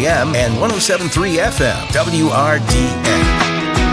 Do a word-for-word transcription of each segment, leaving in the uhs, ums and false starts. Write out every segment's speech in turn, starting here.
A M and one oh seven point three F M, W R D N.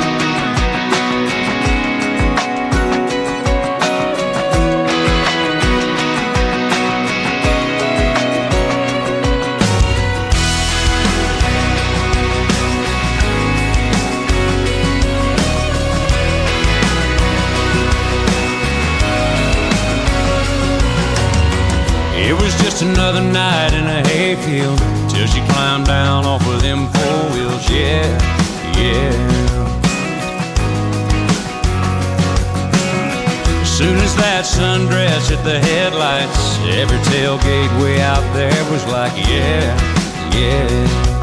It was just another night in a hayfield till she climbed down off of them four wheels, yeah, yeah. As soon as that sundress hit the headlights, every tailgate way out there was like, yeah, yeah.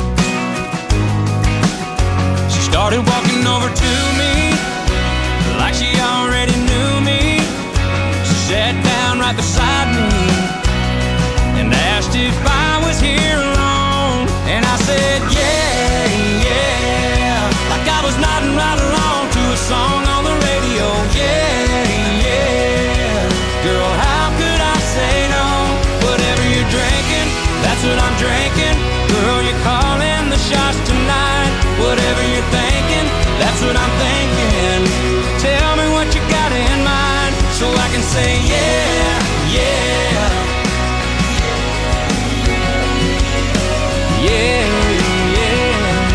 She started walking over to me like she already knew me. She sat down right beside me and asked if I was here alone. And I said, yeah, yeah, like I was nodding right along to a song on the radio. Yeah, yeah, girl, how could I say no? Whatever you're drinking, that's what I'm drinking. Girl, you're calling the shots tonight. Whatever you're thinking, that's what I'm thinking. Tell me what you got in mind so I can say, yeah, yeah. Yeah, yeah.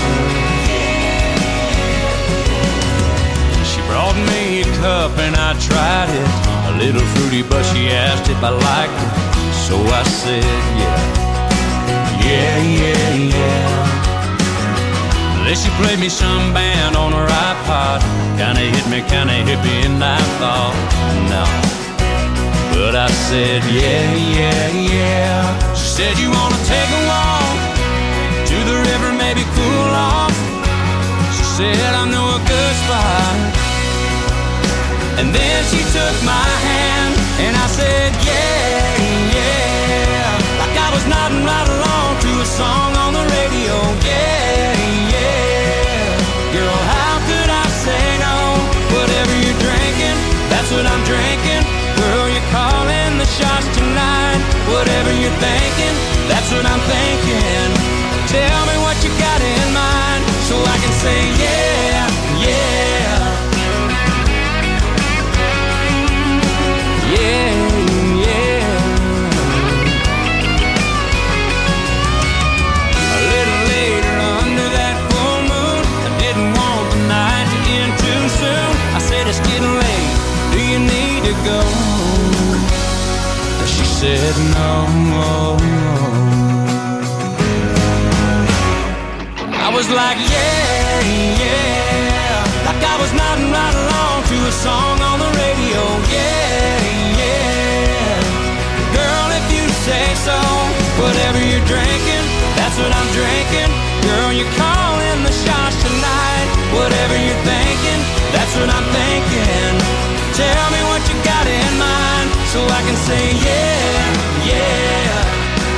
She brought me a cup and I tried it. A little fruity, but she asked if I liked it. So I said, yeah, yeah, yeah, yeah. Then she played me some band on her iPod. Kinda hit me, kinda hit me, and I thought, no. But I said, yeah, yeah, yeah. She said, you wanna take a walk to the river, maybe cool off? She said, I know a good spot. And then she took my hand and I said, yeah, yeah, like I was nodding right along to a song on the radio. Yeah, yeah, girl, how could I say no? Whatever you're drinking, that's what I'm drinking. Girl, you're calling the shots tonight. Whatever you're thinking, that's what I'm thinking. Tell me what you got in mind so I can say, yeah, yeah. Yeah, yeah. A little later under that full moon, I didn't want the night to end too soon. I said, it's getting late, do you need to go? She said, no, no, no. I was like, yeah, yeah, like I was nodding right along to a song on the radio. Yeah, yeah, girl, if you say so. Whatever you're drinking, that's what I'm drinking. Girl, you're calling the shots tonight. Whatever you're thinking, that's what I'm thinking. Tell me what you got in mind so I can say, yeah, yeah.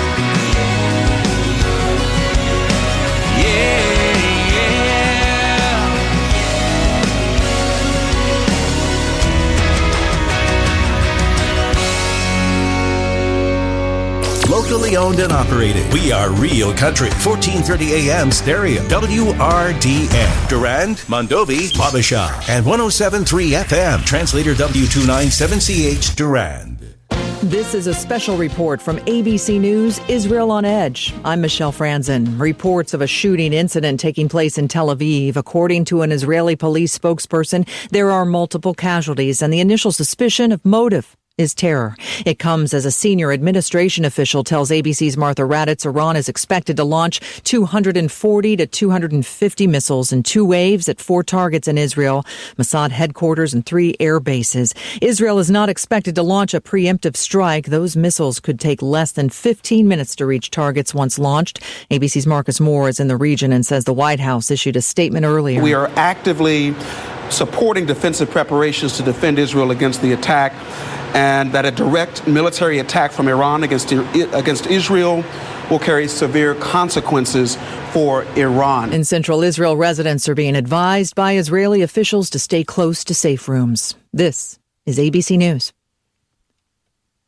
Locally owned and operated. We are Real Country. fourteen thirty A M stereo. W R D N. Durand, Mondovi, Wabasha. And one oh seven point three F M. Translator W two ninety-seven C H Durand. This is a special report from A B C News, Israel on Edge. I'm Michelle Franzen. Reports of a shooting incident taking place in Tel Aviv. According to an Israeli police spokesperson, there are multiple casualties and the initial suspicion of motive is terror. It comes as a senior administration official tells A B C's Martha Raddatz Iran is expected to launch two hundred forty to two hundred fifty missiles in two waves at four targets in Israel, Mossad headquarters, and three air bases. Israel is not expected to launch a preemptive strike. Those missiles could take less than fifteen minutes to reach targets once launched. A B C's Marcus Moore is in the region and says the White House issued a statement earlier. We are actively supporting defensive preparations to defend Israel against the attack, and that a direct military attack from Iran against against Israel will carry severe consequences for Iran. In central Israel, residents are being advised by Israeli officials to stay close to safe rooms. This is A B C News.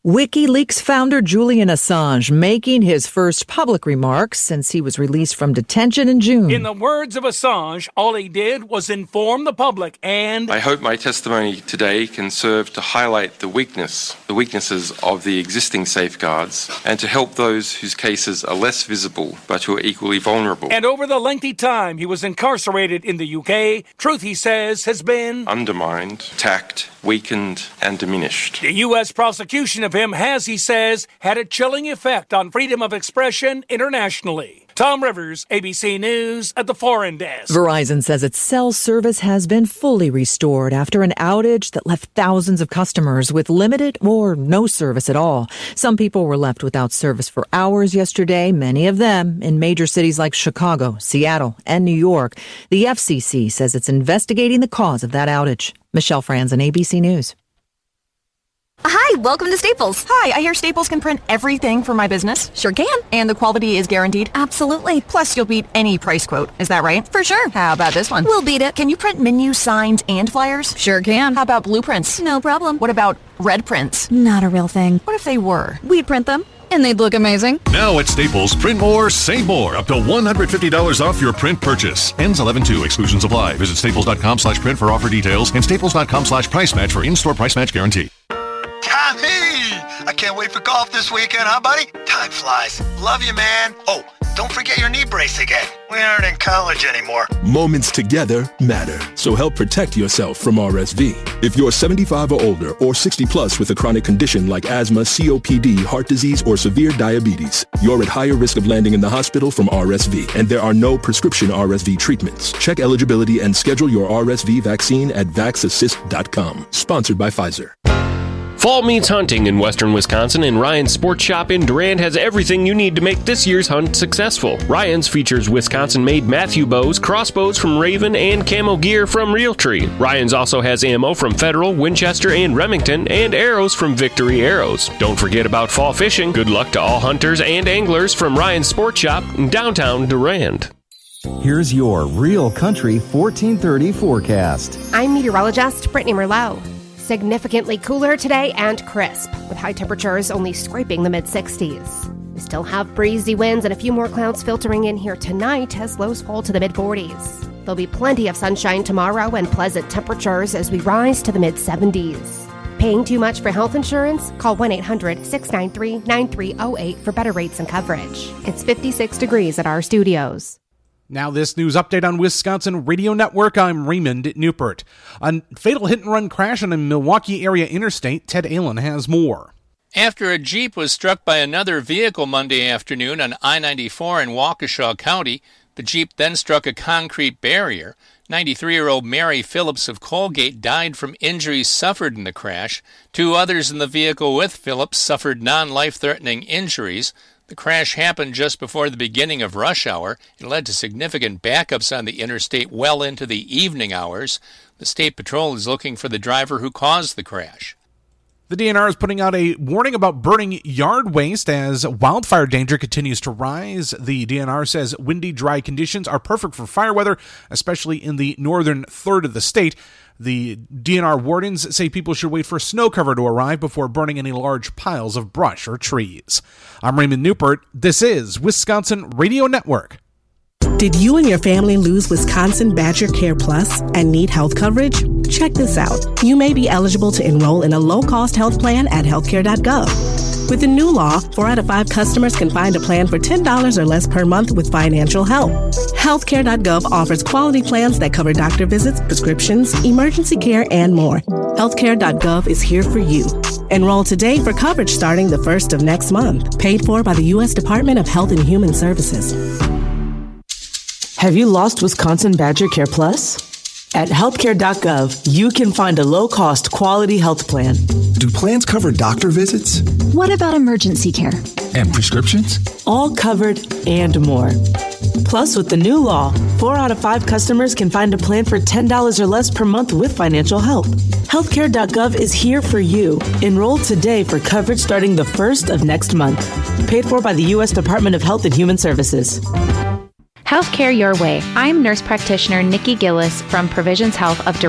WikiLeaks founder Julian Assange making his first public remarks since he was released from detention in June. In the words of Assange, all he did was inform the public and... I hope my testimony today can serve to highlight the weakness, the weaknesses of the existing safeguards and to help those whose cases are less visible but who are equally vulnerable. And over the lengthy time he was incarcerated in the U K, truth, he says, has been... undermined, attacked, weakened, and diminished. The U S prosecution of him has, he says, had a chilling effect on freedom of expression internationally. Tom Rivers, A B C News at the Foreign Desk. Verizon says its cell service has been fully restored after an outage that left thousands of customers with limited or no service at all. Some people were left without service for hours yesterday, many of them in major cities like Chicago, Seattle, and New York. The F C C says it's investigating the cause of that outage. Michelle Franzen, A B C News. Hi, welcome to Staples. Hi, I hear Staples can print everything for my business. Sure can. And the quality is guaranteed? Absolutely. Plus, you'll beat any price quote. Is that right? For sure. How about this one? We'll beat it. Can you print menus, signs, and flyers? Sure can. How about blueprints? No problem. What about red prints? Not a real thing. What if they were? We'd print them, and they'd look amazing. Now at Staples, print more, save more. Up to one hundred fifty dollars off your print purchase. Ends eleven two. Exclusions apply. Visit staples.com slash print for offer details and staples.com slash price match for in-store price match guarantee. Tommy! I can't wait for golf this weekend, huh, buddy? Time flies. Love you, man. Oh, don't forget your knee brace again. We aren't in college anymore. Moments together matter, so help protect yourself from R S V. If you're seventy-five or older or sixty plus with a chronic condition like asthma, C O P D, heart disease, or severe diabetes, you're at higher risk of landing in the hospital from R S V, and there are no prescription R S V treatments. Check eligibility and schedule your R S V vaccine at vax assist dot com. Sponsored by Pfizer. Fall meets hunting in western Wisconsin, and Ryan's Sports Shop in Durand has everything you need to make this year's hunt successful. Ryan's features Wisconsin-made Matthew bows, crossbows from Raven, and camo gear from Realtree. Ryan's also has ammo from Federal, Winchester, and Remington, and arrows from Victory Arrows. Don't forget about fall fishing. Good luck to all hunters and anglers from Ryan's Sports Shop in downtown Durand. Here's your Real Country fourteen thirty forecast. I'm meteorologist Brittany Merlot. Significantly cooler today and crisp, with high temperatures only scraping the mid sixties. We still have breezy winds and a few more clouds filtering in here tonight as lows fall to the mid forties. There'll be plenty of sunshine tomorrow and pleasant temperatures as we rise to the mid seventies. Paying too much for health insurance? Call one eight hundred six nine three nine three zero eight for better rates and coverage. It's fifty-six degrees at our studios. Now this news update on Wisconsin Radio Network. I'm Raymond Newpert. A fatal hit-and-run crash on a Milwaukee area interstate. Ted Allen has more. After a Jeep was struck by another vehicle Monday afternoon on I ninety-four in Waukesha County, the Jeep then struck a concrete barrier. ninety-three-year-old Mary Phillips of Colgate died from injuries suffered in the crash. Two others in the vehicle with Phillips suffered non-life-threatening injuries. The crash happened just before the beginning of rush hour. It led to significant backups on the interstate well into the evening hours. The State Patrol is looking for the driver who caused the crash. The D N R is putting out a warning about burning yard waste as wildfire danger continues to rise. The D N R says windy, dry conditions are perfect for fire weather, especially in the northern third of the state. The D N R wardens say people should wait for snow cover to arrive before burning any large piles of brush or trees. I'm Raymond Newpert. This is Wisconsin Radio Network. Did you and your family lose Wisconsin Badger Care Plus and need health coverage? Check this out. You may be eligible to enroll in a low-cost health plan at healthcare dot gov. With the new law, four out of five customers can find a plan for ten dollars or less per month with financial help. healthcare dot gov offers quality plans that cover doctor visits, prescriptions, emergency care, and more. healthcare dot gov is here for you. Enroll today for coverage starting the first of next month. Paid for by the U S Department of Health and Human Services. Have you lost Wisconsin Badger Care Plus? At healthcare dot gov, you can find a low-cost, quality health plan. Do plans cover doctor visits? What about emergency care? And prescriptions? All covered and more. Plus, with the new law, four out of five customers can find a plan for ten dollars or less per month with financial help. healthcare dot gov is here for you. Enroll today for coverage starting the first of next month. Paid for by the U S Department of Health and Human Services. Healthcare Your Way. I'm nurse practitioner Nikki Gillis from Provisions Health of Durand.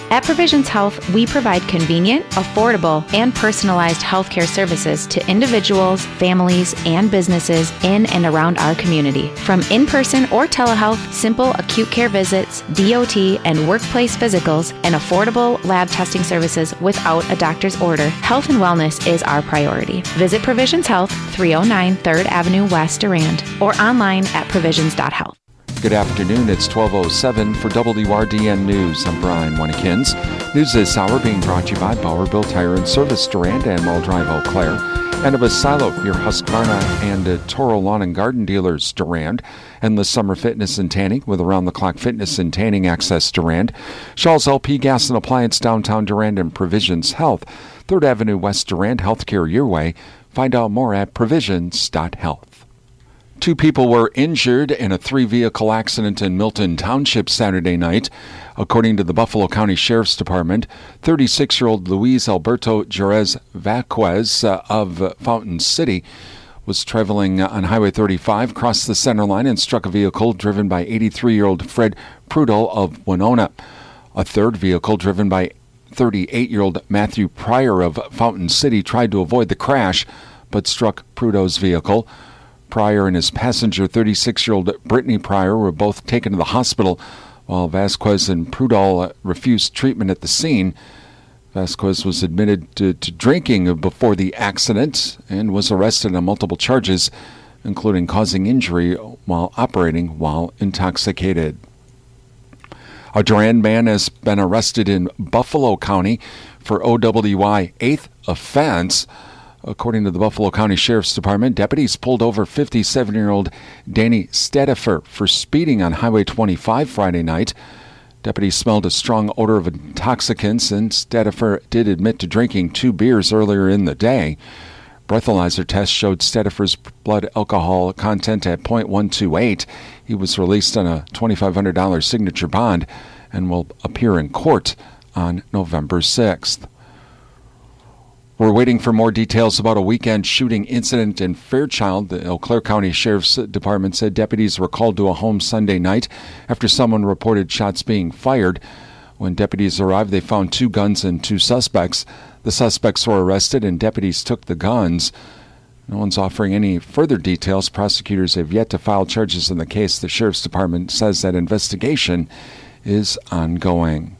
At Provisions Health, we provide convenient, affordable, and personalized healthcare services to individuals, families, and businesses in and around our community. From in-person or telehealth, simple acute care visits, D O T, and workplace physicals, and affordable lab testing services without a doctor's order, health and wellness is our priority. Visit Provisions Health, three oh nine third Avenue West, Durand, or online at provisions dot health. Good afternoon. It's twelve oh seven for W R D N News. I'm Brian Winnikins. News this hour being brought to you by Bowerville Tire and Service, Durand and Mull Drive, Eau Claire, and of Silo, your Husqvarna and uh, Toro Lawn and Garden dealers, Durand, Endless Summer Fitness and Tanning with around-the-clock fitness and tanning access, Durand, Shaw's L P Gas and Appliance, downtown Durand, and Provisions Health, third Avenue West, Durand, healthcare your way. Find out more at provisions dot health. Two people were injured in a three-vehicle accident in Milton Township Saturday night. According to the Buffalo County Sheriff's Department, thirty-six-year-old Luis Alberto Jerez Vaquez uh, of Fountain City was traveling on Highway thirty-five, crossed the center line, and struck a vehicle driven by eighty-three-year-old Fred Prudel of Winona. A third vehicle driven by thirty-eight-year-old Matthew Pryor of Fountain City tried to avoid the crash, but struck Prudo's vehicle. Pryor and his passenger, thirty-six-year-old Brittany Pryor, were both taken to the hospital, while Vasquez and Prudel refused treatment at the scene. Vasquez was admitted to, to drinking before the accident and was arrested on multiple charges, including causing injury while operating while intoxicated. A Durand man has been arrested in Buffalo County for O W I eighth offense. According to the Buffalo County Sheriff's Department, deputies pulled over fifty-seven-year-old Danny Stedifer for speeding on Highway twenty-five Friday night. Deputies smelled a strong odor of intoxicants, and Stedifer did admit to drinking two beers earlier in the day. Breathalyzer tests showed Stedifer's blood alcohol content at point one two eight. He was released on a twenty-five hundred dollars signature bond and will appear in court on November sixth. We're waiting for more details about a weekend shooting incident in Fairchild. The Eau Claire County Sheriff's Department said deputies were called to a home Sunday night after someone reported shots being fired. When deputies arrived, they found two guns and two suspects. The suspects were arrested and deputies took the guns. No one's offering any further details. Prosecutors have yet to file charges in the case. The Sheriff's Department says that investigation is ongoing.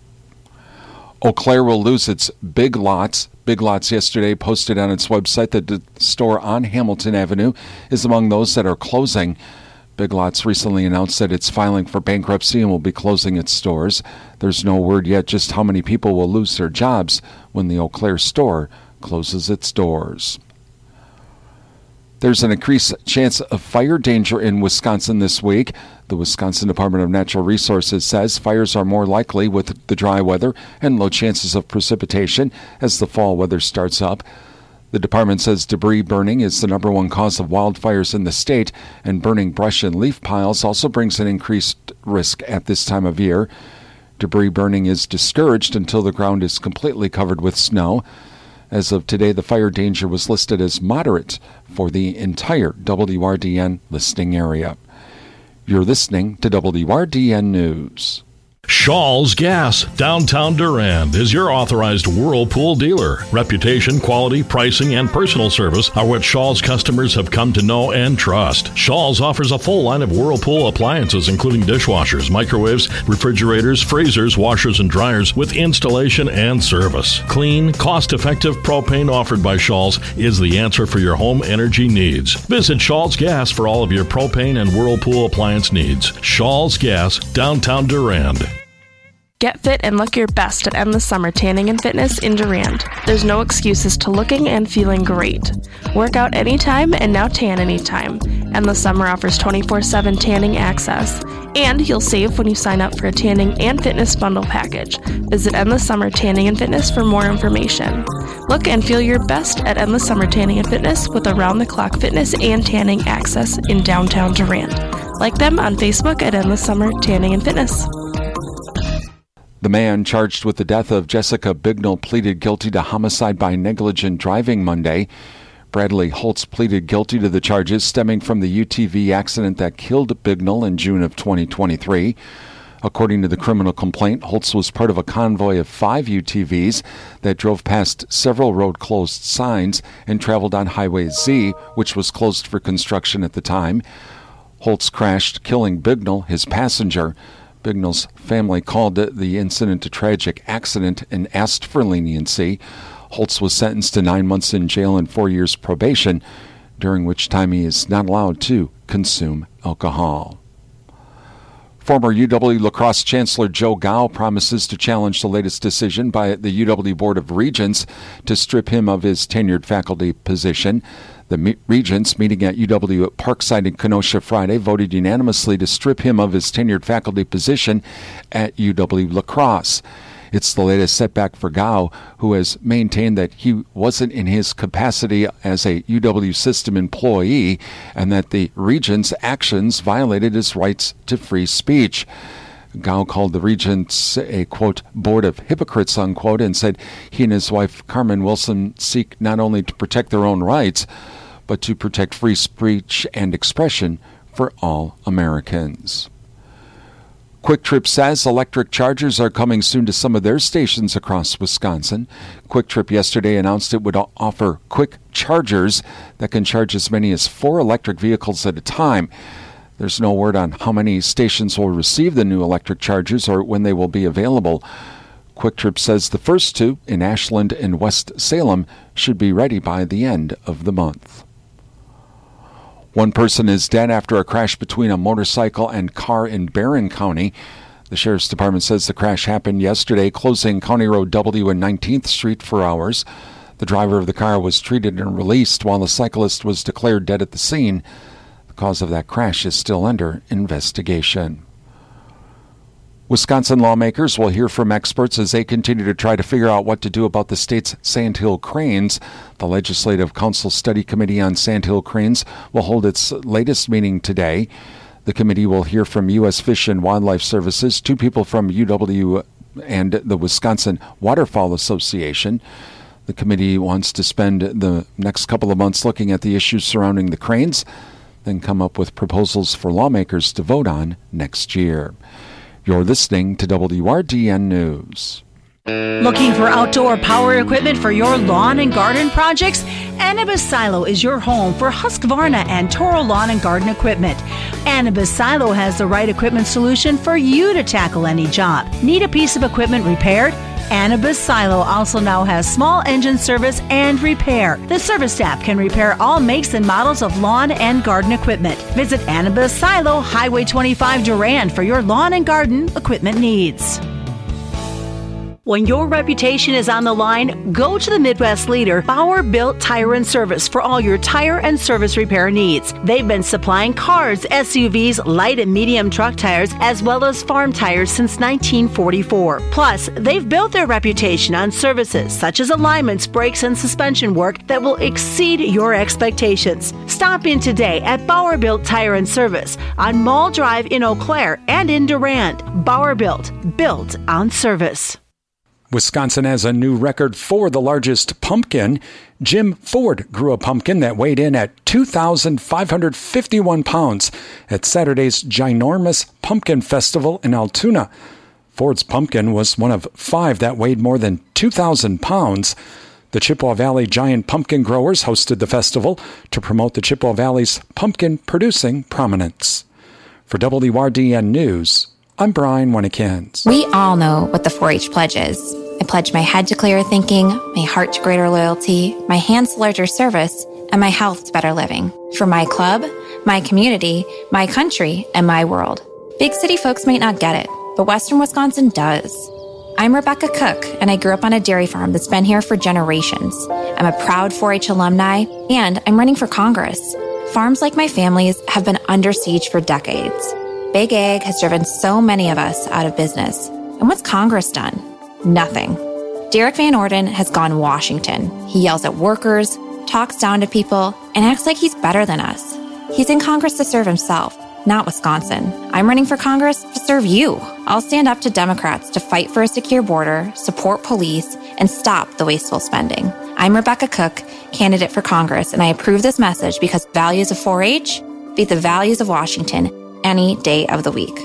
Eau Claire will lose its Big Lots. Big Lots yesterday posted on its website that the store on Hamilton Avenue is among those that are closing. Big Lots recently announced that it's filing for bankruptcy and will be closing its stores. There's no word yet just how many people will lose their jobs when the Eau Claire store closes its doors. There's an increased chance of fire danger in Wisconsin this week. The Wisconsin Department of Natural Resources says fires are more likely with the dry weather and low chances of precipitation as the fall weather starts up. The department says debris burning is the number one cause of wildfires in the state, and burning brush and leaf piles also brings an increased risk at this time of year. Debris burning is discouraged until the ground is completely covered with snow. As of today, the fire danger was listed as moderate for the entire W R D N listing area. You're listening to W R D N News. Shaw's Gas, downtown Durand, is your authorized Whirlpool dealer. Reputation, quality, pricing, and personal service are what Shaw's customers have come to know and trust. Shaw's offers a full line of Whirlpool appliances, including dishwashers, microwaves, refrigerators, freezers, washers, and dryers, with installation and service. Clean, cost-effective propane offered by Shaw's is the answer for your home energy needs. Visit Shaw's Gas for all of your propane and Whirlpool appliance needs. Shaw's Gas, downtown Durand. Get fit and look your best at Endless Summer Tanning and Fitness in Durand. There's no excuses to looking and feeling great. Work out anytime and now tan anytime. Endless Summer offers twenty-four seven tanning access. And you'll save when you sign up for a tanning and fitness bundle package. Visit Endless Summer Tanning and Fitness for more information. Look and feel your best at Endless Summer Tanning and Fitness with around-the-clock fitness and tanning access in downtown Durand. Like them on Facebook at Endless Summer Tanning and Fitness. The man charged with the death of Jessica Bignell pleaded guilty to homicide by negligent driving Monday. Bradley Holtz pleaded guilty to the charges stemming from the U T V accident that killed Bignell in June of twenty twenty-three. According to the criminal complaint, Holtz was part of a convoy of five U T Vs that drove past several road-closed signs and traveled on Highway Z, which was closed for construction at the time. Holtz crashed, killing Bignell, his passenger. Bignell's family called the incident a tragic accident and asked for leniency. Holtz was sentenced to nine months in jail and four years probation, during which time he is not allowed to consume alcohol. Former U W lacrosse Chancellor Joe Gao promises to challenge the latest decision by the U W Board of Regents to strip him of his tenured faculty position. The me- Regents, meeting at U W at Parkside in Kenosha Friday, voted unanimously to strip him of his tenured faculty position at U W lacrosse. It's the latest setback for Gao, who has maintained that he wasn't in his capacity as a U W system employee and that the Regents' actions violated his rights to free speech. Gao called the Regents a, quote, board of hypocrites, unquote, and said he and his wife Carmen Wilson seek not only to protect their own rights, but to protect free speech and expression for all Americans. Quick Trip says electric chargers are coming soon to some of their stations across Wisconsin. Quick Trip yesterday announced it would offer quick chargers that can charge as many as four electric vehicles at a time. There's no word on how many stations will receive the new electric chargers or when they will be available. Quick Trip says the first two, in Ashland and West Salem, should be ready by the end of the month. One person is dead after a crash between a motorcycle and car in Barron County. The Sheriff's Department says the crash happened yesterday, closing County Road W and nineteenth Street for hours. The driver of the car was treated and released while the cyclist was declared dead at the scene. The cause of that crash is still under investigation. Wisconsin lawmakers will hear from experts as they continue to try to figure out what to do about the state's sandhill cranes. The Legislative Council Study Committee on Sandhill Cranes will hold its latest meeting today. The committee will hear from U S Fish and Wildlife Services, two people from U W and the Wisconsin Waterfowl Association. The committee wants to spend the next couple of months looking at the issues surrounding the cranes, then come up with proposals for lawmakers to vote on next year. You're listening to W R D N News. Looking for outdoor power equipment for your lawn and garden projects? Anibis Silo is your home for Husqvarna and Toro lawn and garden equipment. Anibis Silo has the right equipment solution for you to tackle any job. Need a piece of equipment repaired? Anibis Silo also now has small engine service and repair. The service staff can repair all makes and models of lawn and garden equipment. Visit Anibis Silo, Highway twenty-five Durand for your lawn and garden equipment needs. When your reputation is on the line, go to the Midwest leader, Bauer Built Tire and Service, for all your tire and service repair needs. They've been supplying cars, S U Vs, light and medium truck tires, as well as farm tires since nineteen forty-four. Plus, they've built their reputation on services such as alignments, brakes, and suspension work that will exceed your expectations. Stop in today at Bauer Built Tire and Service on Mall Drive in Eau Claire and in Durand. Bauer Built, built on service. Wisconsin has a new record for the largest pumpkin. Jim Ford grew a pumpkin that weighed in at two thousand five hundred fifty-one pounds at Saturday's ginormous Pumpkin Festival in Altoona. Ford's pumpkin was one of five that weighed more than two thousand pounds. The Chippewa Valley Giant Pumpkin Growers hosted the festival to promote the Chippewa Valley's pumpkin-producing prominence. For W R D N News, I'm Brian Winnikins. We all know what the four H pledge is. I pledge my head to clearer thinking, my heart to greater loyalty, my hands to larger service, and my health to better living. For my club, my community, my country, and my world. Big city folks might not get it, but Western Wisconsin does. I'm Rebecca Cook, and I grew up on a dairy farm that's been here for generations. I'm a proud four H alumni, and I'm running for Congress. Farms like my family's have been under siege for decades. Big Ag has driven so many of us out of business. And what's Congress done? Nothing. Derek Van Orden has gone Washington. He yells at workers, talks down to people, and acts like he's better than us. He's in Congress to serve himself, not Wisconsin. I'm running for Congress to serve you. I'll stand up to Democrats to fight for a secure border, support police, and stop the wasteful spending. I'm Rebecca Cook, candidate for Congress, and I approve this message because values of four H beat the values of Washington any day of the week.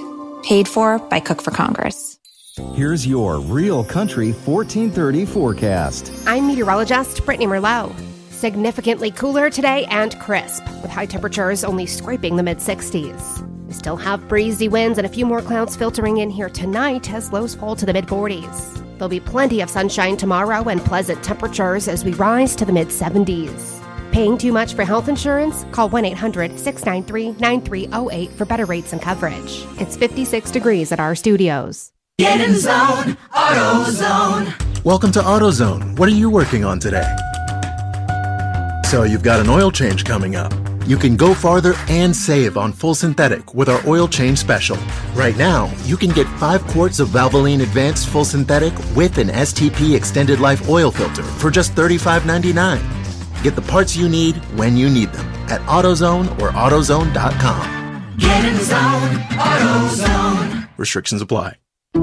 Paid for by Cook for Congress. Here's your Real Country fourteen thirty forecast. I'm meteorologist Brittany Merlot. Significantly cooler today and crisp, with high temperatures only scraping the mid sixties. We still have breezy winds and a few more clouds filtering in here tonight as lows fall to the mid forties. There'll be plenty of sunshine tomorrow and pleasant temperatures as we rise to the mid seventies. Paying too much for health insurance? Call one eight hundred, six nine three, nine three zero eight for better rates and coverage. It's fifty-six degrees at our studios. Get in zone, AutoZone. Welcome to AutoZone. What are you working on today? So you've got an oil change coming up. You can go farther and save on full synthetic with our oil change special. Right now, you can get five quarts of Valvoline Advanced Full Synthetic with an S T P Extended Life oil filter for just thirty-five ninety-nine. Get the parts you need when you need them at AutoZone or AutoZone dot com. Get in zone, AutoZone. Restrictions apply.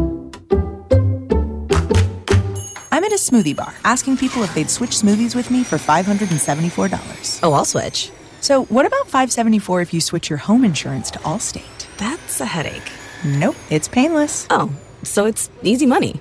I'm at a smoothie bar asking people if they'd switch smoothies with me for five hundred seventy-four dollars. Oh, I'll switch. So what about five hundred seventy-four dollars if you switch your home insurance to Allstate? That's a headache. Nope, it's painless. Oh, so it's easy money.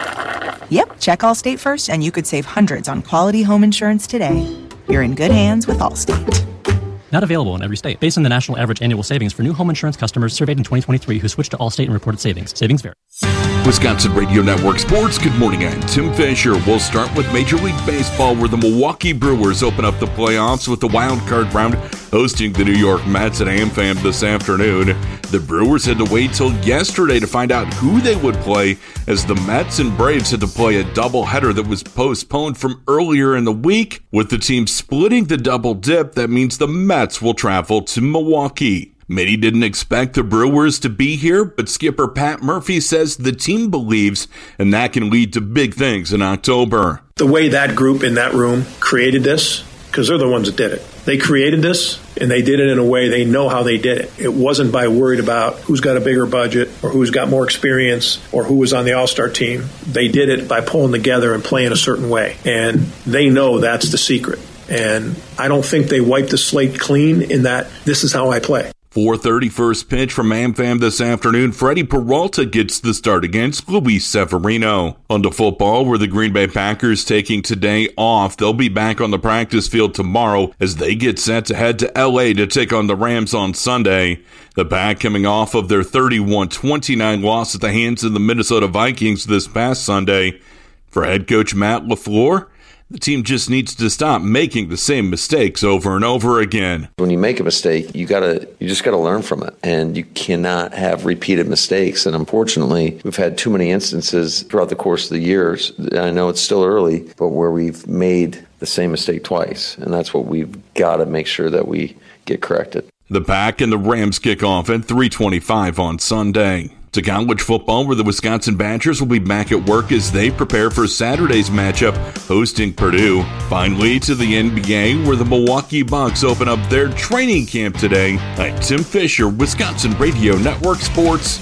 Yep, check Allstate first and you could save hundreds on quality home insurance today. You're in good hands with Allstate. Not available in every state. Based on the national average annual savings for new home insurance customers surveyed in twenty twenty-three who switched to Allstate and reported savings. Savings vary. Wisconsin Radio Network Sports. Good morning, I'm Tim Fisher. We'll start with Major League Baseball, where the Milwaukee Brewers open up the playoffs with the wild card round hosting the New York Mets at AmFam this afternoon. The Brewers had to wait till yesterday to find out who they would play, as the Mets and Braves had to play a doubleheader that was postponed from earlier in the week. With the team splitting the double dip, that means the Mets will travel to Milwaukee. Many didn't expect the Brewers to be here, but skipper Pat Murphy says the team believes, and that can lead to big things in October. The way that group in that room created this, because they're the ones that did it. They created this, and they did it in a way they know how they did it. It wasn't by worried about who's got a bigger budget or who's got more experience or who was on the All-Star team. They did it by pulling together and playing a certain way, and they know that's the secret. And I don't think they wiped the slate clean in that this is how I play. four thirty first pitch from AmFam this afternoon. Freddie Peralta gets the start against Luis Severino. On to football, where the Green Bay Packers taking today off. They'll be back on the practice field tomorrow as they get set to head to L A to take on the Rams on Sunday. The Pack coming off of their thirty-one twenty-nine loss at the hands of the Minnesota Vikings this past Sunday. For head coach Matt LaFleur, the team just needs to stop making the same mistakes over and over again. When you make a mistake, you gotta, you just gotta learn from it, and you cannot have repeated mistakes. And unfortunately, we've had too many instances throughout the course of the years. I know it's still early, but where we've made the same mistake twice, and that's what we've got to make sure that we get corrected. The Pack and the Rams kick off at three twenty-five on Sunday. To college football, where the Wisconsin Badgers will be back at work as they prepare for Saturday's matchup hosting Purdue. Finally, to the N B A, where the Milwaukee Bucks open up their training camp today. I'm Tim Fisher, Wisconsin Radio Network Sports.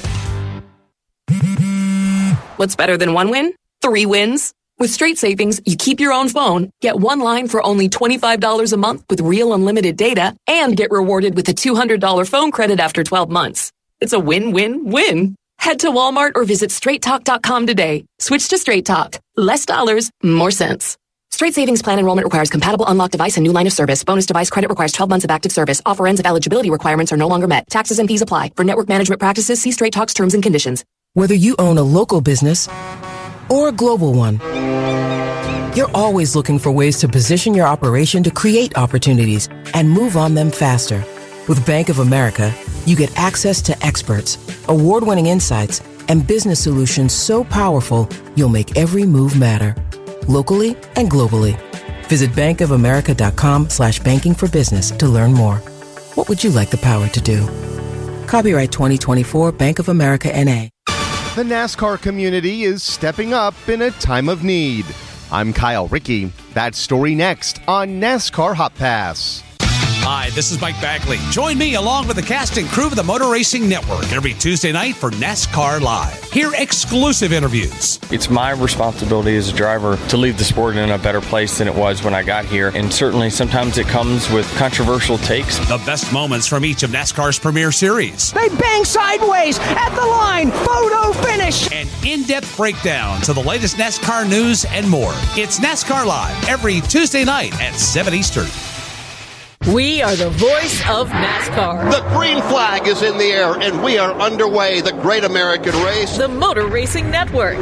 What's better than one win? Three wins. With Straight Savings, you keep your own phone, get one line for only twenty-five dollars a month with real unlimited data, and get rewarded with a two hundred dollars phone credit after twelve months. It's a win-win-win. Head to Walmart or visit straight talk dot com today. Switch to Straight Talk. Less dollars, more sense. Straight Savings Plan enrollment requires compatible unlocked device and new line of service. Bonus device credit requires twelve months of active service. Offer ends if eligibility requirements are no longer met. Taxes and fees apply. For network management practices, see Straight Talk's terms and conditions. Whether you own a local business or a global one, you're always looking for ways to position your operation to create opportunities and move on them faster. With Bank of America, you get access to experts, award-winning insights, and business solutions so powerful, you'll make every move matter. Locally and globally. Visit bankofamerica.com slash banking for business to learn more. What would you like the power to do? Copyright twenty twenty-four Bank of America N A. The NASCAR community is stepping up in a time of need. I'm Kyle Rickey. That story next on NASCAR Hot Pass. Hi, this is Mike Bagley. Join me along with the cast and crew of the Motor Racing Network every Tuesday night for NASCAR Live. Hear exclusive interviews. It's my responsibility as a driver to leave the sport in a better place than it was when I got here, and certainly sometimes it comes with controversial takes. The best moments from each of NASCAR's premier series. They bang sideways at the line, photo finish. And in-depth breakdowns of the latest NASCAR news and more. It's NASCAR Live every Tuesday night at seven Eastern. We are the voice of NASCAR. The green flag is in the air, and we are underway. The Great American Race. The Motor Racing Network.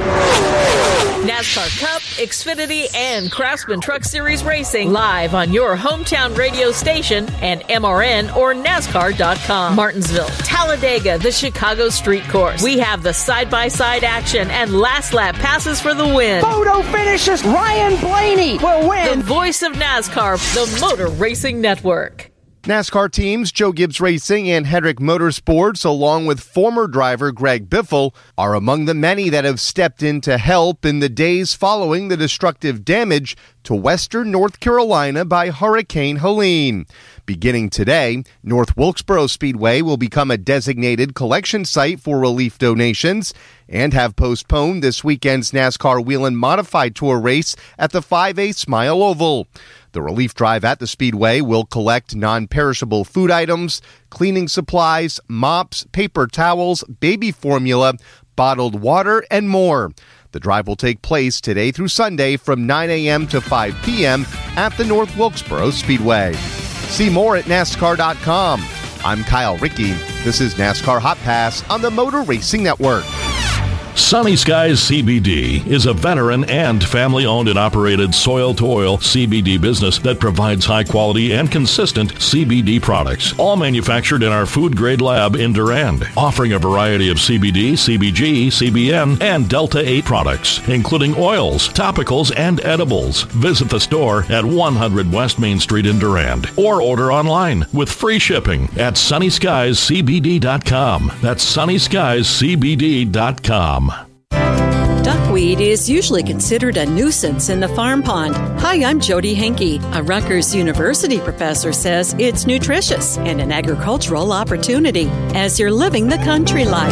NASCAR Cup, Xfinity, and Craftsman Truck Series Racing live on your hometown radio station and M R N or NASCAR dot com. Martinsville, Talladega, the Chicago Street Course. We have the side-by-side action and last lap passes for the win. Photo finishes. Ryan Blaney will win. The voice of NASCAR, the Motor Racing Network. NASCAR teams Joe Gibbs Racing and Hendrick Motorsports, along with former driver Greg Biffle, are among the many that have stepped in to help in the days following the destructive damage to western North Carolina by Hurricane Helene. Beginning today, North Wilkesboro Speedway will become a designated collection site for relief donations and have postponed this weekend's NASCAR Whelen Modified Tour race at the five eighths Mile Oval. The relief drive at the Speedway will collect non-perishable food items, cleaning supplies, mops, paper towels, baby formula, bottled water, and more. The drive will take place today through Sunday from nine a.m. to five p.m. at the North Wilkesboro Speedway. See more at NASCAR dot com. I'm Kyle Rickey. This is NASCAR Hot Pass on the Motor Racing Network. Sunny Skies C B D is a veteran and family-owned and operated soil-to-oil C B D business that provides high-quality and consistent C B D products, all manufactured in our food-grade lab in Durand, offering a variety of C B D, C B G, C B N, and Delta eight products, including oils, topicals, and edibles. Visit the store at one hundred West Main Street in Durand, or order online with free shipping at sunny skies c b d dot com. That's sunny skies c b d dot com. Duckweed is usually considered a nuisance in the farm pond. Hi, I'm Jody Henke. A Rutgers University professor says it's nutritious and an agricultural opportunity as you're living the country life.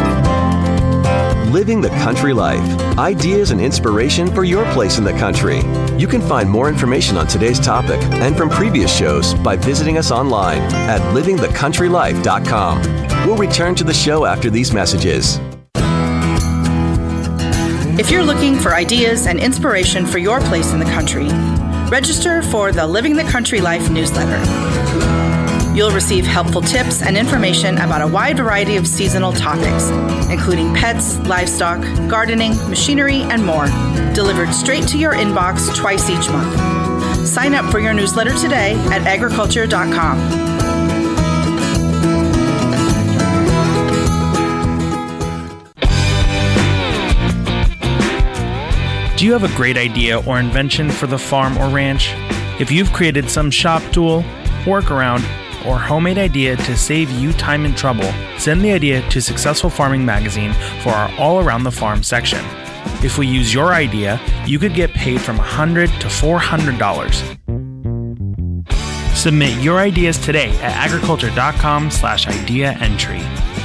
Living the country life. Ideas and inspiration for your place in the country. You can find more information on today's topic and from previous shows by visiting us online at living the country life dot com. We'll return to the show after these messages. If you're looking for ideas and inspiration for your place in the country, register for the Living the Country Life newsletter. You'll receive helpful tips and information about a wide variety of seasonal topics, including pets, livestock, gardening, machinery, and more, delivered straight to your inbox twice each month. Sign up for your newsletter today at agriculture dot com. Do you have a great idea or invention for the farm or ranch? If you've created some shop tool, workaround, or homemade idea to save you time and trouble, send the idea to Successful Farming Magazine for our All Around the Farm section. If we use your idea, you could get paid from one hundred dollars to four hundred dollars. Submit your ideas today at agriculture dot com slash idea entry.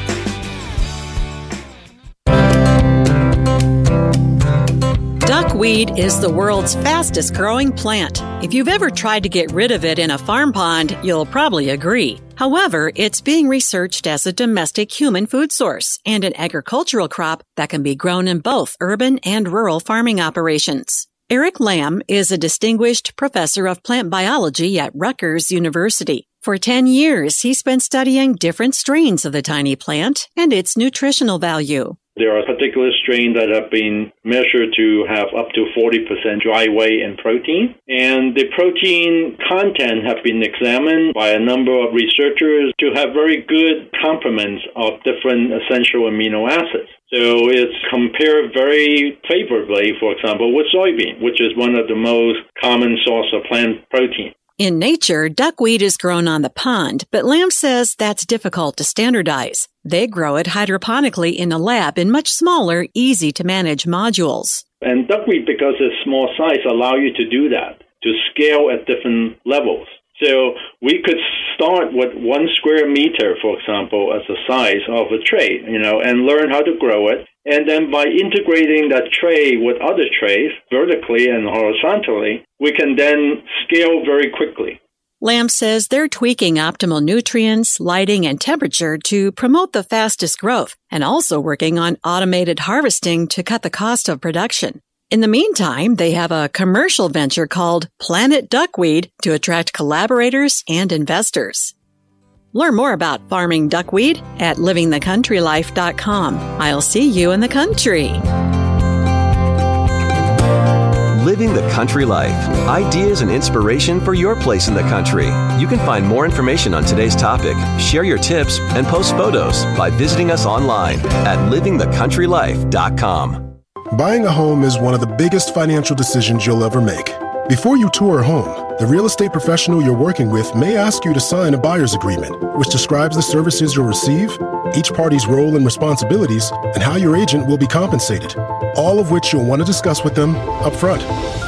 Duckweed is the world's fastest growing plant. If you've ever tried to get rid of it in a farm pond, you'll probably agree. However, it's being researched as a domestic human food source and an agricultural crop that can be grown in both urban and rural farming operations. Eric Lamb is a distinguished professor of plant biology at Rutgers University. For ten years, he spent studying different strains of the tiny plant and its nutritional value. There are particular strains that have been measured to have up to forty percent dry weight and protein. And the protein content have been examined by a number of researchers to have very good complements of different essential amino acids. So it's compared very favorably, for example, with soybean, which is one of the most common source of plant protein. In nature, duckweed is grown on the pond, but Lamb says that's difficult to standardize. They grow it hydroponically in a lab in much smaller, easy-to-manage modules. And duckweed, because it's small size, allow you to do that, to scale at different levels. So we could start with one square meter, for example, as the size of a tray, you know, and learn how to grow it. And then by integrating that tray with other trays, vertically and horizontally, we can then scale very quickly. Lamb says they're tweaking optimal nutrients, lighting, and temperature to promote the fastest growth, and also working on automated harvesting to cut the cost of production. In the meantime, they have a commercial venture called Planet Duckweed to attract collaborators and investors. Learn more about farming duckweed at living the country life dot com. I'll see you in the country. Living the Country Life. Ideas and inspiration for your place in the country. You can find more information on today's topic, share your tips, and post photos by visiting us online at living the country life dot com. Buying a home is one of the biggest financial decisions you'll ever make. Before you tour a home, the real estate professional you're working with may ask you to sign a buyer's agreement, which describes the services you'll receive, each party's role and responsibilities, and how your agent will be compensated, all of which you'll want to discuss with them up front.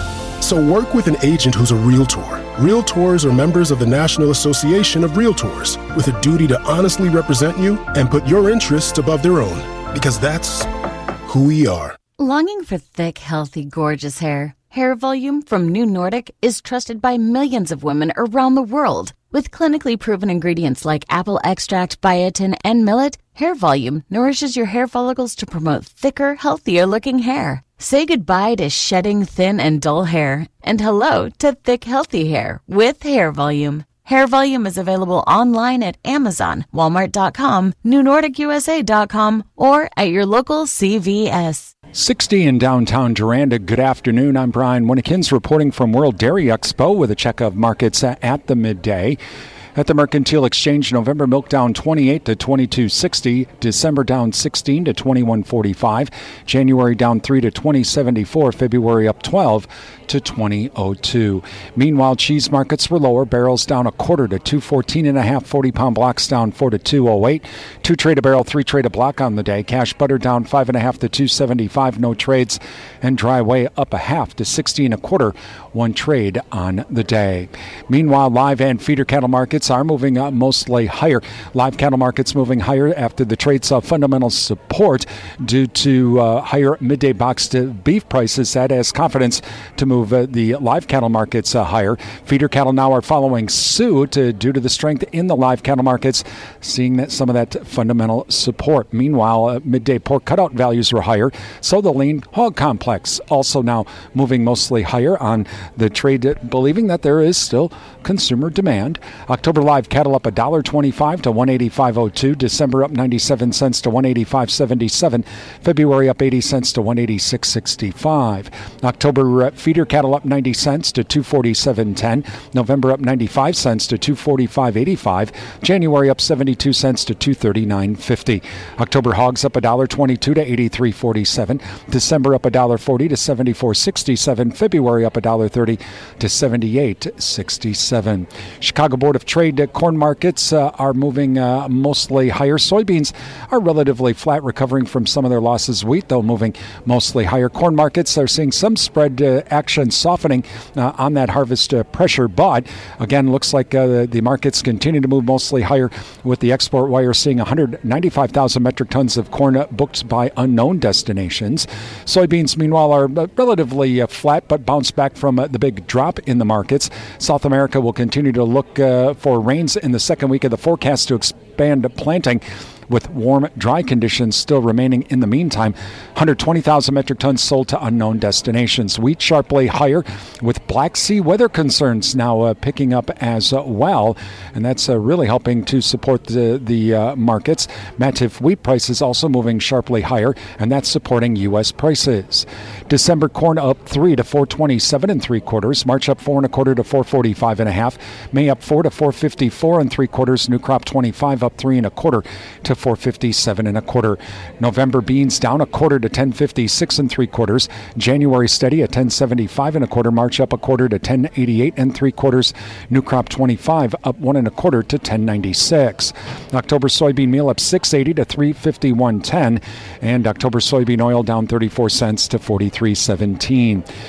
So work with an agent who's a Realtor. Realtors are members of the National Association of Realtors with a duty to honestly represent you and put your interests above their own, because that's who we are. Longing for thick, healthy, gorgeous hair? Hair Volume from New Nordic is trusted by millions of women around the world. With clinically proven ingredients like apple extract, biotin, and millet, Hair Volume nourishes your hair follicles to promote thicker, healthier-looking hair. Say goodbye to shedding thin and dull hair, and hello to thick, healthy hair with Hair Volume. Hair Volume is available online at Amazon, Walmart dot com, New Nordic U S A dot com, or at your local C V S. sixty in downtown Duranda. Good afternoon. I'm Brian Winnekins reporting from World Dairy Expo with a check of markets at the midday. At the Mercantile Exchange, November milk down twenty-eight to twenty-two sixty, December down sixteen to twenty-one forty-five, January down three to twenty seventy-four, February up twelve to twenty oh two. Meanwhile, cheese markets were lower. Barrels down a quarter to two fourteen and a half. forty pound blocks down four to two oh eight. Two trade a barrel, three trade a block on the day. Cash butter down five and a half to two seventy-five. No trades. And dry whey up a half to sixty and a quarter. One trade on the day. Meanwhile, live and feeder cattle markets are moving up mostly higher. Live cattle markets moving higher after the trade saw fundamental support due to uh, higher midday boxed beef prices. That has confidence to move uh, the live cattle markets uh, higher. Feeder cattle now are following suit uh, due to the strength in the live cattle markets, seeing that some of that fundamental support. Meanwhile, uh, midday pork cutout values were higher, so the lean hog complex also now moving mostly higher on the trade, uh, believing that there is still consumer demand. October live cattle up one dollar twenty-five to one eighty-five oh two. December up ninety-seven cents to one eighty-five seventy-seven. February up eighty cents to one eighty-six sixty-five. October uh, feeder cattle up ninety cents to two forty-seven ten. November up ninety-five cents to two forty-five eighty-five. January up seventy-two cents to two thirty-nine fifty. October hogs up one dollar twenty-two to eighty-three forty-seven. December up one dollar forty to seventy-four sixty-seven. February up one dollar thirty to seventy-eight sixty-seven. Chicago Board of Trade uh, corn markets uh, are moving uh, mostly higher. Soybeans are relatively flat, recovering from some of their losses. Wheat, though, moving mostly higher. Corn markets are seeing some spread uh, action softening uh, on that harvest uh, pressure, but again, looks like uh, the markets continue to move mostly higher, with the export wire seeing one hundred ninety-five thousand metric tons of corn booked by unknown destinations. Soybeans, meanwhile, are relatively uh, flat, but bounce back from uh, the big drop in the markets. South America will continue to look uh, for rains in the second week of the forecast to expand planting, with warm, dry conditions still remaining in the meantime. one hundred twenty thousand metric tons sold to unknown destinations. Wheat sharply higher, with Black Sea weather concerns now uh, picking up as uh, well, and that's uh, really helping to support the, the uh, markets. Matif wheat prices also moving sharply higher, and that's supporting U S prices. December corn up three to four twenty-seven and three quarters. March up four and a quarter to four forty-five and a half. May up four to four fifty-four and three quarters. New crop twenty-five up three and a quarter to four fifty-seven and a quarter. November beans down a quarter to ten fifty-six and three quarters. January steady at ten seventy-five and a quarter. March up a quarter to ten eighty-eight and three quarters. New crop twenty-five up one and a quarter to ten ninety-six. October soybean meal up six eighty to three fifty-one ten, and October soybean oil down thirty-four cents to forty-three seventeen.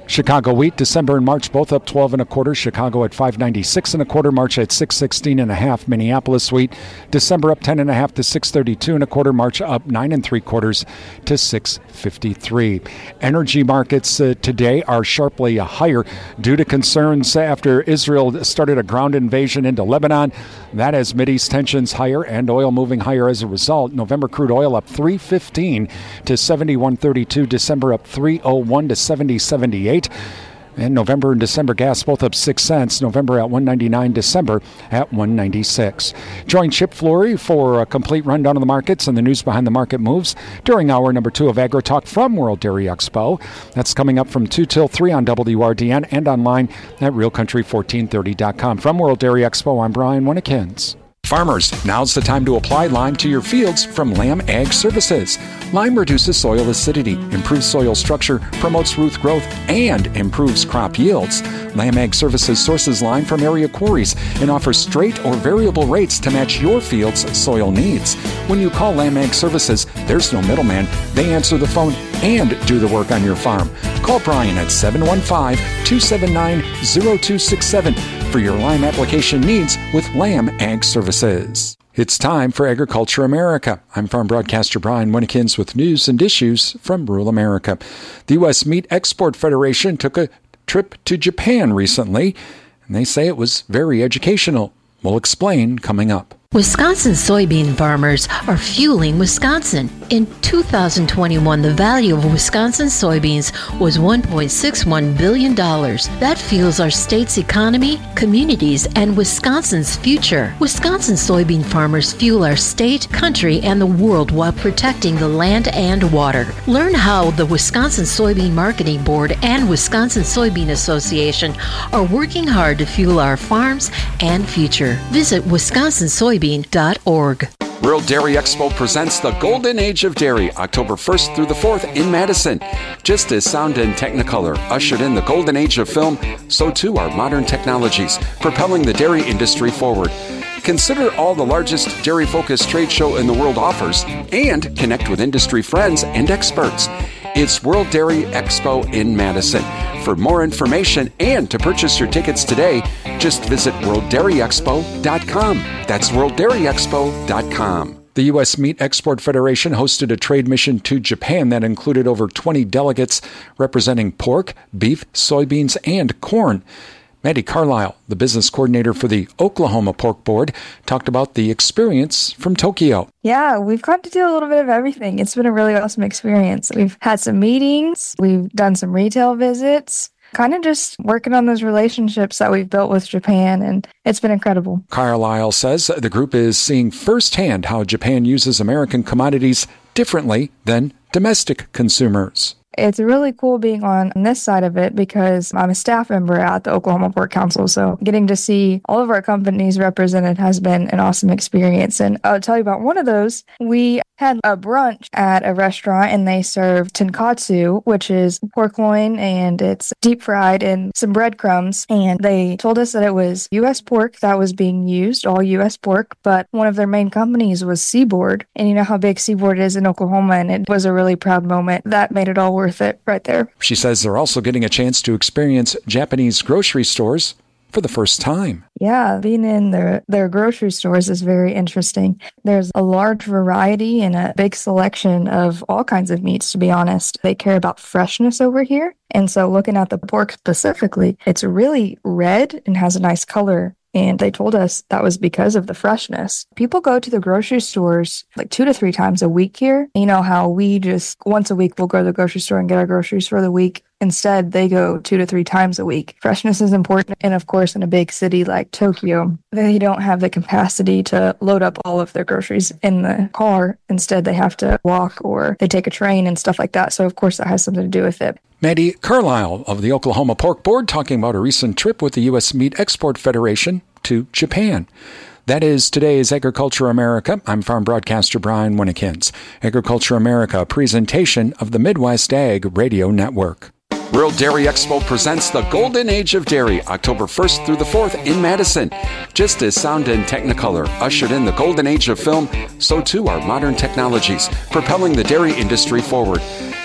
Chicago wheat, December and March both up twelve and a quarter. Chicago at five ninety-six and a quarter. March at six sixteen and a half. Minneapolis wheat, December up ten and a half to six thirty-two and a quarter. March up nine and three quarters to six fifty-three. Energy markets uh, today are sharply higher due to concerns after Israel started a ground invasion into Lebanon. That has Mideast tensions higher and oil moving higher as a result. November crude oil up three fifteen to seventy-one thirty-two. December up three oh one to seventy seventy-eight. And November and December gas both up six cents. November at one ninety-nine, December at one ninety-six. Join Chip Flory for a complete rundown of the markets and the news behind the market moves during hour number two of Agri Talk from World Dairy Expo. That's coming up from two till three on W R D N and online at real country fourteen thirty dot com. From World Dairy Expo, I'm Brian Winnikins. Farmers, now's the time to apply Lime to your fields from Lamb Ag Services. Lime reduces soil acidity, improves soil structure, promotes root growth, and improves crop yields. Lamb Ag Services sources lime from area quarries and offers straight or variable rates to match your field's soil needs. When you call Lamb Ag Services, there's no middleman. They answer the phone and do the work on your farm. Call Brian at seven one five, two seven nine, zero two six seven for your lime application needs with Lamb Ag Services. It's time for Agriculture America. I'm farm broadcaster Brian Winnikins with news and issues from rural America. The U S Meat Export Federation took a trip to Japan recently, and they say it was very educational. We'll explain coming up. Wisconsin soybean farmers are fueling Wisconsin. In two thousand twenty-one, the value of Wisconsin soybeans was one point six one billion dollars. That fuels our state's economy, communities, and Wisconsin's future. Wisconsin soybean farmers fuel our state, country, and the world while protecting the land and water. Learn how the Wisconsin Soybean Marketing Board and Wisconsin Soybean Association are working hard to fuel our farms and future. Visit wisconsin soybean dot org. World Dairy Expo presents the Golden Age of Dairy, October first through the fourth in Madison. Just as sound and Technicolor ushered in the Golden Age of film, so too are modern technologies, propelling the dairy industry forward. Consider all the largest dairy-focused trade show in the world offers and connect with industry friends and experts. It's World Dairy Expo in Madison. For more information and to purchase your tickets today, just visit world dairy expo dot com. That's world dairy expo dot com. The U S Meat Export Federation hosted a trade mission to Japan that included over twenty delegates representing pork, beef, soybeans, and corn. Maddie Carlisle, the business coordinator for the Oklahoma Pork Board, talked about the experience from Tokyo. Yeah, we've got to do a little bit of everything. It's been a really awesome experience. We've had some meetings, we've done some retail visits, kind of just working on those relationships that we've built with Japan, and it's been incredible. Carlisle says the group is seeing firsthand how Japan uses American commodities differently than domestic consumers. It's really cool being on this side of it because I'm a staff member at the Oklahoma Pork Council. So getting to see all of our companies represented has been an awesome experience. And I'll tell you about one of those. We had a brunch at a restaurant and they served tonkatsu, which is pork loin, and it's deep fried in some breadcrumbs. And they told us that it was U S pork that was being used, all U S pork, but one of their main companies was Seaboard. And you know how big Seaboard is in Oklahoma, and it was a really proud moment. That made it all worth it right there. She says they're also getting a chance to experience Japanese grocery stores for the first time. Yeah, being in their, their grocery stores is very interesting. There's a large variety and a big selection of all kinds of meats, to be honest. They care about freshness over here. And so looking at the pork specifically, it's really red and has a nice color. And they told us that was because of the freshness. People go to the grocery stores like two to three times a week here. You know how we just once a week we'll go to the grocery store and get our groceries for the week. Instead, they go two to three times a week. Freshness is important. And of course, in a big city like Tokyo, they don't have the capacity to load up all of their groceries in the car. Instead, they have to walk or they take a train and stuff like that. So of course, that has something to do with it. Maddie Carlisle of the Oklahoma Pork Board talking about a recent trip with the U S Meat Export Federation to Japan. That is today's Agriculture America. I'm farm broadcaster Brian Winnikins. Agriculture America, a presentation of the Midwest Ag Radio Network. World Dairy Expo presents the Golden Age of Dairy, October first through the fourth in Madison. Just as sound and Technicolor ushered in the Golden Age of film, so too are modern technologies, propelling the dairy industry forward.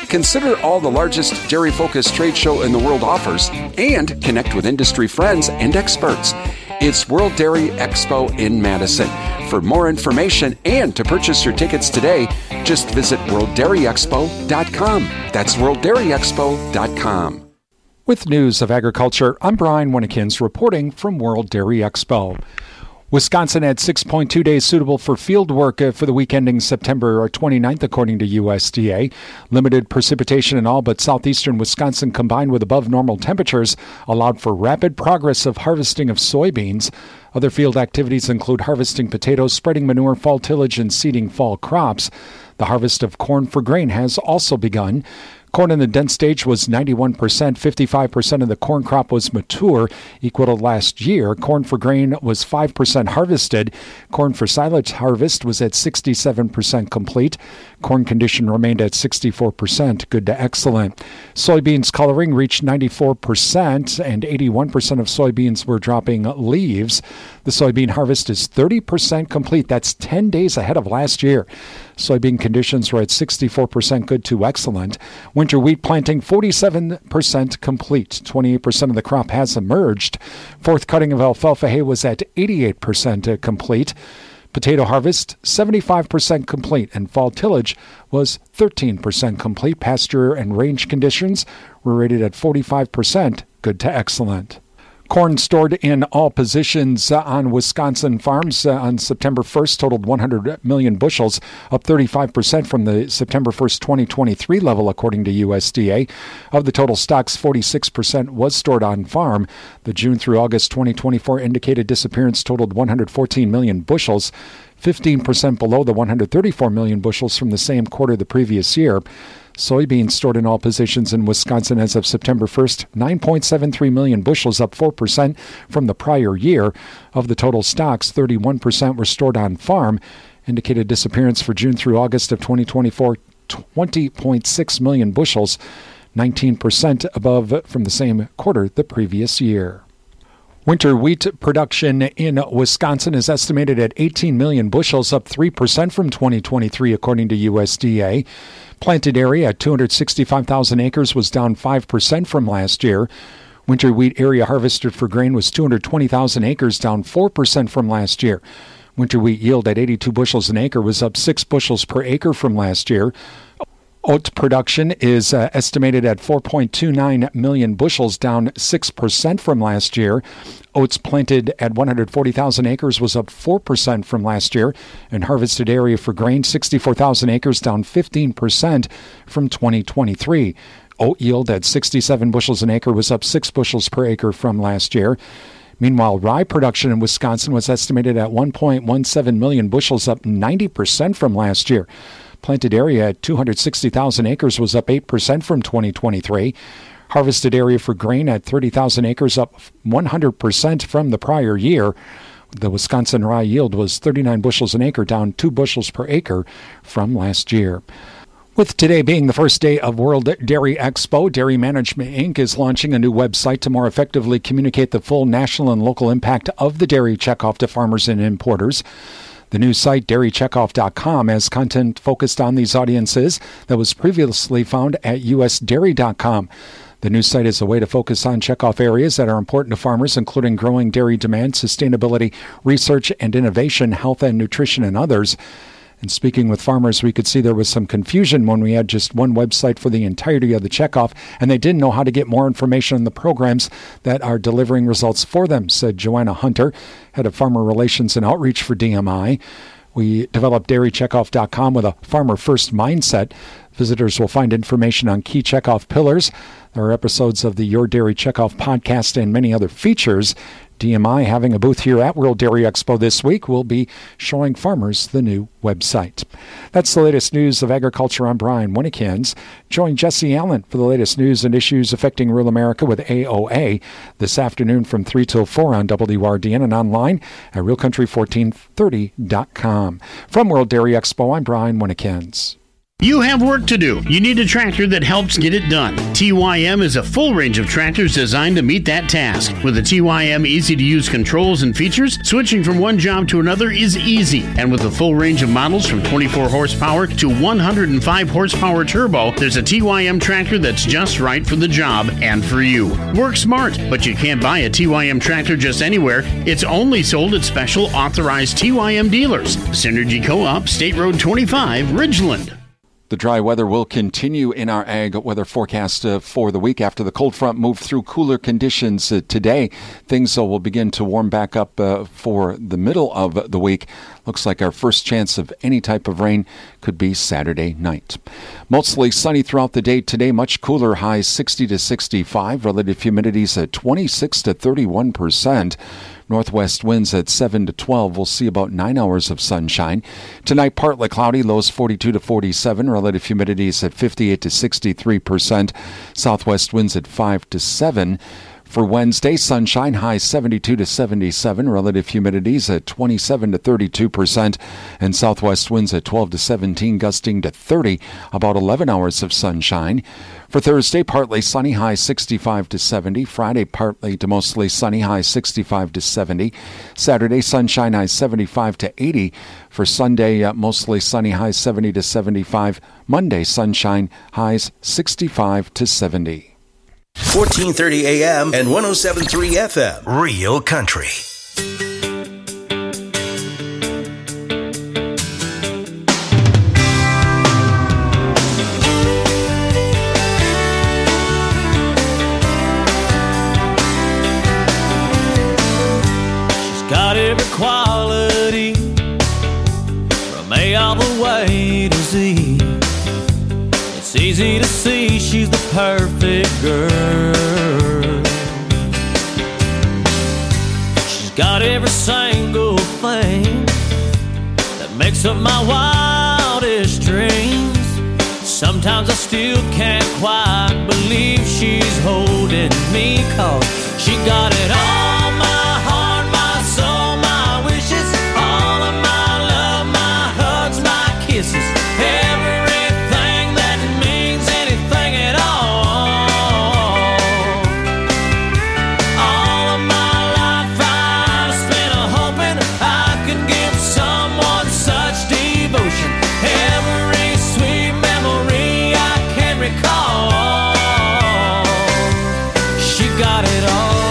Consider all the largest dairy-focused trade show in the world offers and connect with industry friends and experts. It's World Dairy Expo in Madison. For more information and to purchase your tickets today, just visit world dairy expo dot com. That's world dairy expo dot com. With news of agriculture, I'm Brian Winnekins reporting from World Dairy Expo. Wisconsin had six point two days suitable for field work for the week ending September twenty-ninth, according to U S D A. Limited precipitation in all but southeastern Wisconsin combined with above normal temperatures allowed for rapid progress of harvesting of soybeans. Other field activities include harvesting potatoes, spreading manure, fall tillage, and seeding fall crops. The harvest of corn for grain has also begun. Corn in the dense stage was ninety-one percent. fifty-five percent of the corn crop was mature, equal to last year. Corn for grain was five percent harvested. Corn for silage harvest was at sixty-seven percent complete. Corn condition remained at sixty-four percent, good to excellent. Soybeans coloring reached ninety-four percent, and eighty-one percent of soybeans were dropping leaves. The soybean harvest is thirty percent complete. That's ten days ahead of last year. Soybean conditions were at sixty-four percent good to excellent. Winter wheat planting forty-seven percent complete. twenty-eight percent of the crop has emerged. Fourth cutting of alfalfa hay was at eighty-eight percent complete. Potato harvest seventy-five percent complete, and fall tillage was thirteen percent complete. Pasture and range conditions were rated at forty-five percent good to excellent. Corn stored in all positions uh, on Wisconsin farms uh, on September first totaled one hundred million bushels, up thirty-five percent from the September first, twenty twenty-three level, according to U S D A. Of the total stocks, forty-six percent was stored on farm. The June through August twenty twenty-four indicated disappearance totaled one hundred fourteen million bushels, fifteen percent below the one hundred thirty-four million bushels from the same quarter the previous year. Soybeans stored in all positions in Wisconsin as of September first, nine point seven three million bushels, up four percent from the prior year. Of the total stocks, thirty-one percent were stored on farm. Indicated disappearance for June through August of twenty twenty-four, twenty point six million bushels, nineteen percent above from the same quarter the previous year. Winter wheat production in Wisconsin is estimated at eighteen million bushels, up three percent from twenty twenty-three, according to U S D A. Planted area at two hundred sixty-five thousand acres was down five percent from last year. Winter wheat area harvested for grain was two hundred twenty thousand acres, down four percent from last year. Winter wheat yield at eighty-two bushels an acre was up six bushels per acre from last year. Oat production is uh, estimated at four point two nine million bushels, down six percent from last year. Oats planted at one hundred forty thousand acres was up four percent from last year. And harvested area for grain, sixty-four thousand acres, down fifteen percent from twenty twenty-three. Oat yield at sixty-seven bushels an acre was up six bushels per acre from last year. Meanwhile, rye production in Wisconsin was estimated at one point one seven million bushels, up ninety percent from last year. Planted area at two hundred sixty thousand acres was up eight percent from twenty twenty-three. Harvested area for grain at thirty thousand acres, up one hundred percent from the prior year. The Wisconsin rye yield was thirty-nine bushels an acre, down two bushels per acre from last year. With today being the first day of World Dairy Expo, Dairy Management Incorporated is launching a new website to more effectively communicate the full national and local impact of the dairy checkoff to farmers and importers. The new site, dairy checkoff dot com, has content focused on these audiences that was previously found at u s dairy dot com. The new site is a way to focus on checkoff areas that are important to farmers, including growing dairy demand, sustainability, research and innovation, health and nutrition, and others. And speaking with farmers, we could see there was some confusion when we had just one website for the entirety of the checkoff, and they didn't know how to get more information on the programs that are delivering results for them, said Joanna Hunter, head of Farmer Relations and Outreach for D M I. We developed dairy checkoff dot com with a farmer-first mindset. Visitors will find information on key checkoff pillars. There are episodes of the Your Dairy Checkoff podcast and many other features. D M I, having a booth here at World Dairy Expo this week, will be showing farmers the new website. That's the latest news of agriculture. I'm Brian Winnekins. Join Jesse Allen for the latest news and issues affecting rural America with A O A this afternoon from three till four on W R D N and online at real country fourteen thirty dot com. From World Dairy Expo, I'm Brian Winnekins. You have work to do. You need a tractor that helps get it done. T Y M is a full range of tractors designed to meet that task. With the T Y M easy-to-use controls and features, switching from one job to another is easy. And with a full range of models from twenty-four horsepower to one hundred five horsepower turbo, there's a T Y M tractor that's just right for the job and for you. Work smart, but you can't buy a T Y M tractor just anywhere. It's only sold at special authorized T Y M dealers. Synergy Co-op, State Road twenty-five, Ridgeland. The dry weather will continue in our ag weather forecast uh, for the week. After the cold front moved through cooler conditions uh, today, things uh, will begin to warm back up uh, for the middle of the week. Looks like our first chance of any type of rain could be Saturday night. Mostly sunny throughout the day today, much cooler, highs sixty to sixty-five, relative humidities at twenty-six to thirty-one percent. Northwest winds at seven to twelve. We'll see about nine hours of sunshine. Tonight, partly cloudy, lows forty-two to forty-seven. Relative humidities at fifty-eight to sixty-three percent. Southwest winds at five to seven. For Wednesday, sunshine, highs seventy-two to seventy-seven. Relative humidities at twenty-seven to thirty-two percent. And southwest winds at twelve to seventeen, gusting to thirty. About eleven hours of sunshine. For Thursday, partly sunny, high sixty-five to seventy. Friday, partly to mostly sunny, high sixty-five to seventy. Saturday, sunshine, high seventy-five to eighty. For Sunday, uh, mostly sunny, high seventy to seventy-five. Monday, sunshine, highs sixty-five to seventy. fourteen thirty A M and one oh seven point three F M. Real Country. Got every quality from A all the way to Z. It's easy to see she's the perfect girl. She's got every single thing that makes up my wildest dreams. Sometimes I still can't quite believe she's holding me, 'cause she got it all. Everything that means anything at all. All of my life I've spent hoping I could give someone such devotion. Every sweet memory I can recall. She got it all.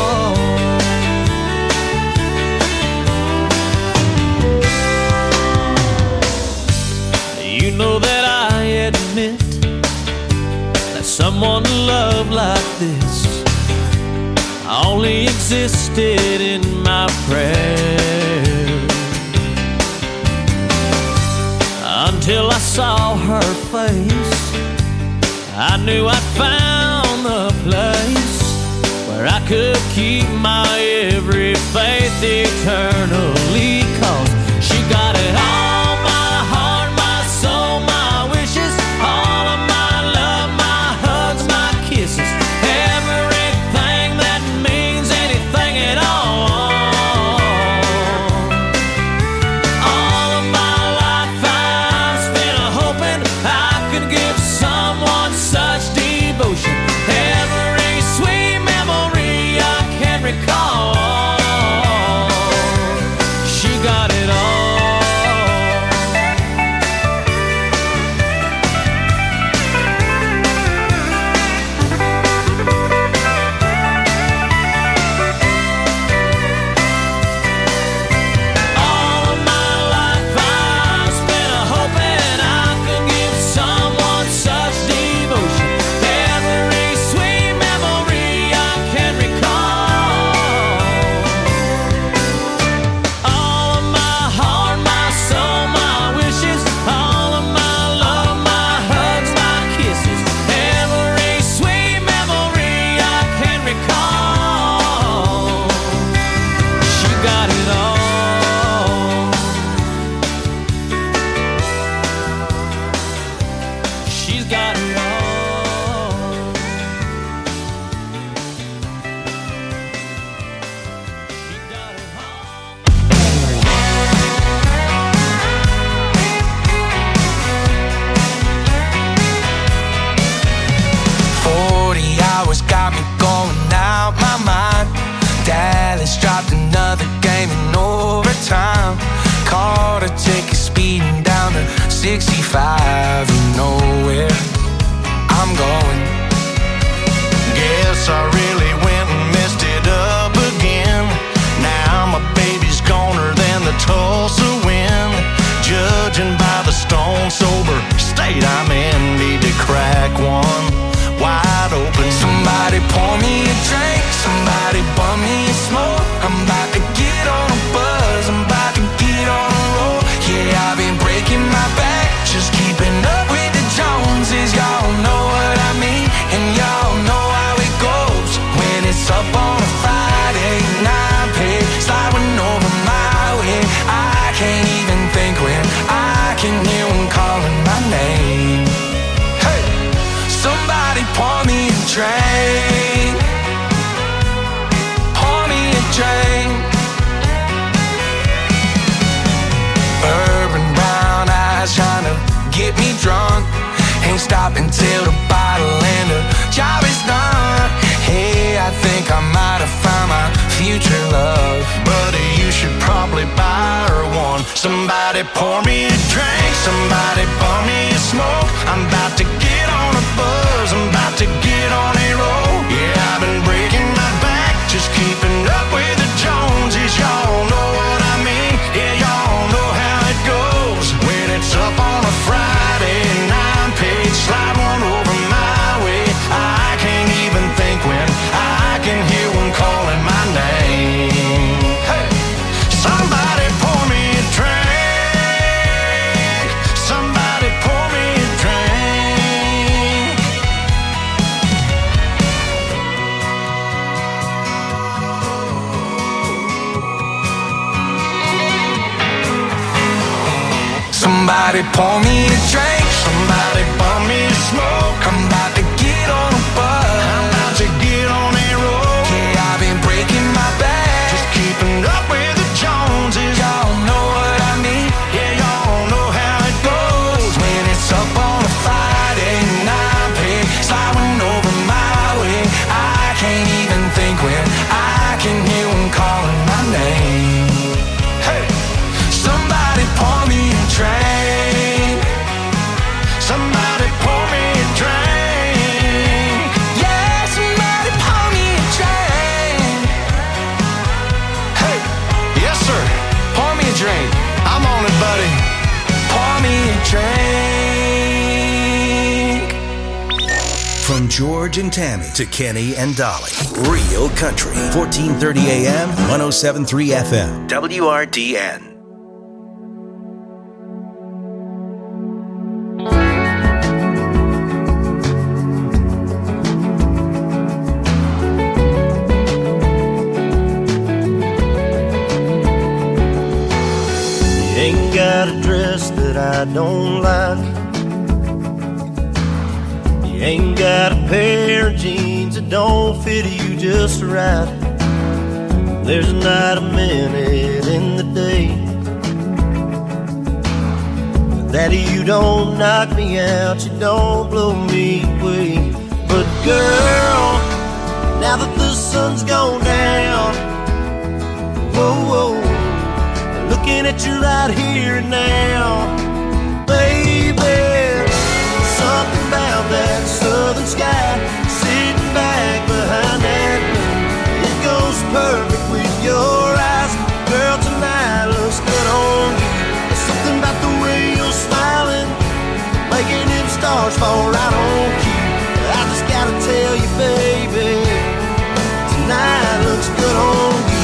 You know that I admit that someone to love like this only existed in my prayers, until I saw her face. I knew I'd found the place where I could keep my every faith eternally, 'cause she got it all. She got it all. sixty-five, you know where I'm going. Guess I really went and messed it up again. Now my baby's goner than the Tulsa wind. Judging by the stone sober state I'm in, need to crack one wide open. Somebody pour me a drink, somebody bum me a smoke. I'm about to get on a buzz, I'm about to get on a roll. Yeah, I've been breaking my back, just keeping up with the Joneses. Y'all know what I mean, and y'all know how it goes. When it's up on a Friday night, pay sliding over my way. I can't even think when I can hear one calling my name. Hey, somebody pour me a drink, pour me a drink. Urban brown eyes trying to get me drunk. Ain't stopping till the bottle and the job is done. Hey, I think I might have found my future love. Buddy, you should probably buy her one. Somebody pour me a drink, somebody pour me a smoke. I'm about to get on a buzz, I'm about to get on a roll. Yeah, I've been breaking my back, just keeping up with the Joneses. Y'all know what I mean, yeah, y'all know how it goes. When it's up on a Friday night, page slide one over my way. I can't even think when I can hear one calling my name. Hey, somebody pour me a drink, somebody pour me a drink. Somebody pour me a drink, somebody pour me a smoke. I'm about to get on a buzz, I'm about to get on a roll. Yeah, I've been breaking my back, just keeping up with the Joneses. Y'all know what I mean, yeah, y'all know how it goes. When it's up on a Friday night, pay sliding over my way. I can't even think when I can hear one calling my name. Hey, somebody pour me a drink, somebody pour me a drink. Yeah, somebody pour me a drink. Hey, yes sir, pour me a drink. I'm on it, buddy. Pour me a drink. From George and Tammy to Kenny and Dolly. Real Country. fourteen thirty A M, one oh seven point three F M. W R D N. Ain't got a dress that I don't like. You ain't got a pair of jeans that don't fit you just right. There's not a minute in the day that you don't knock me out, you don't blow me away. But girl, now that the sun's gone down, whoa, whoa, looking at you right here and now, baby, something about that southern sky, sitting back behind that moon, it goes perfect with your eyes. Girl, tonight looks good on you. There's something about the way you're smiling, making them stars fall right on cue. I just gotta tell you, baby, tonight looks good on you.